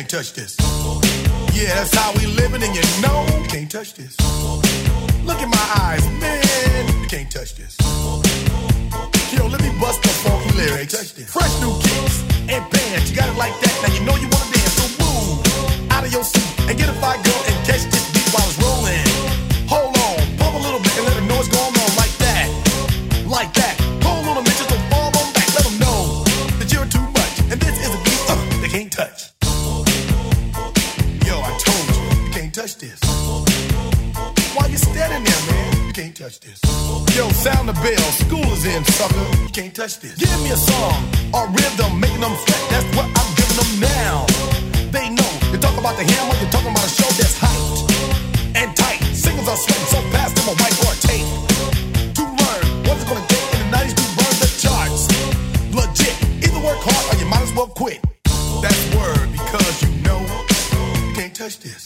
can't touch this. Yeah, that's how we living, and you know you can't touch this. Look in my eyes, man, you can't touch this. Yo, let me bust the funky lyrics. Fresh new kicks and bands, you got it like that. Now you know you wanna dance, so move out of your seat and get a fire girl and catch this beat while it's rolling. Hold on, pump a little bit and let them know what's going on like that, like that. Hold on a minute, just don't fall on back. Let them know that you're too much, and this is a beat they can't touch. Yo, I told you, you can't touch this. Why you standing there, man? You can't touch this. Yo, sound the bell, school is in, sucker. You can't touch this. Give me a song or rhythm, making them sweat. That's what I'm giving them now. They know. You talk about the hammer, you're talking about a show that's hyped and tight. Singles are sweating so fast, them a white or a tape. To learn what it's gonna take in the 90s to burn the charts. Legit. Either work hard or you might as well quit. That's word, because you know you can't touch this.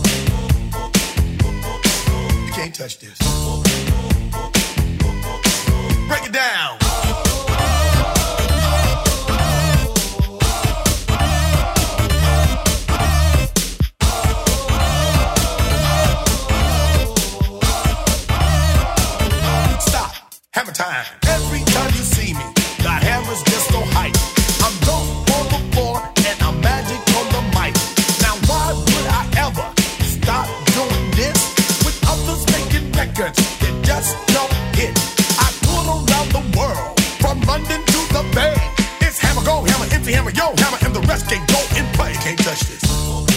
You can't touch this. Break it down. Stop. Hammer time. Every time you see me, the hammer's just so hype. I'm dope on the floor and I'm magic on the mic. Now why would I ever stop doing this with others making records that just don't hit? I tour around the world, from London to the Bay. It's hammer, go hammer, empty hammer, yo hammer, and the rest can go and play. Can't touch this.